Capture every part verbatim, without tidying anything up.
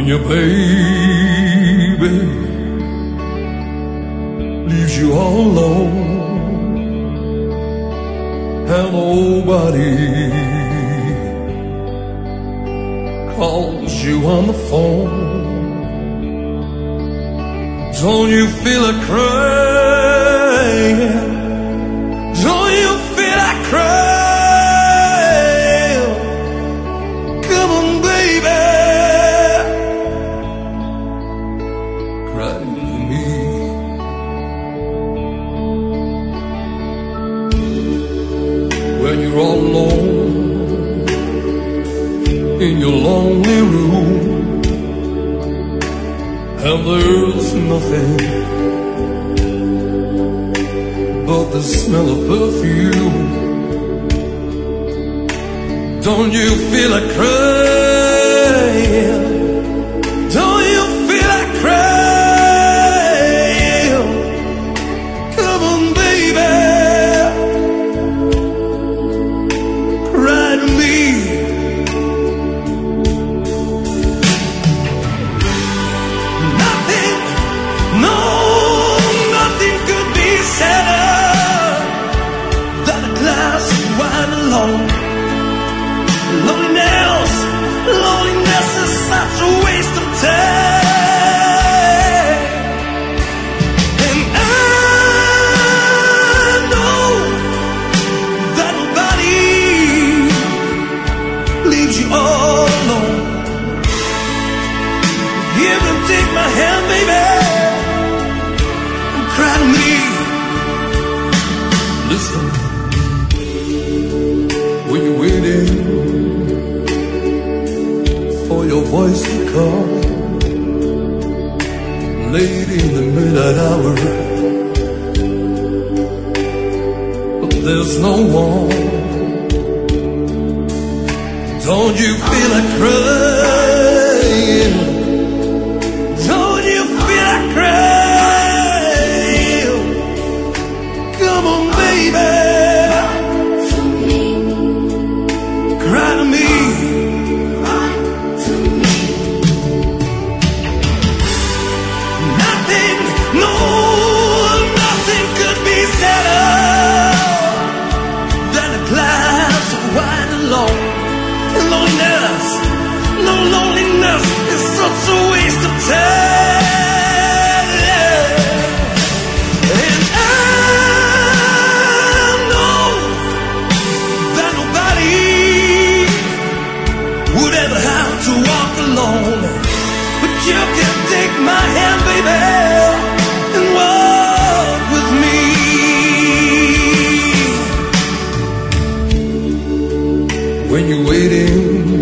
when your baby leaves you all alone and nobody calls you on the phone. Don't you feel like crying? Don't you feel like crying? Come on, baby, cry to me. When you're all alone in your lonely room and there's nothing but the smell of perfume, don't you feel like crying? Don't you feel like crying? Come on, baby, cry to me. Nothing, no, nothing could be sadder than a glass of wine alone. Loneliness, loneliness is such a waste of time. And I know that nobody leaves you all alone. You can take my hand, baby, and cry to me. Listen, when you're waiting for your voice to come, late in the midnight hour, but there's no one. Don't you feel like crying? Don't you feel like crying? Come on, baby, cry to me. Nothing, no, nothing could be sadder than a glass of wine alone. Loneliness, no, loneliness is such a waste of time. And I know that nobody would ever have to walk alone. But you can take my hand, baby, and walk with me. When you're waiting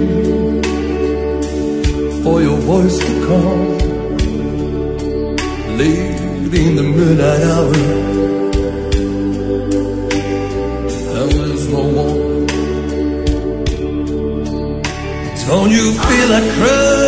for your voice to come, late in the midnight hour, and there's no one, don't you feel like crying?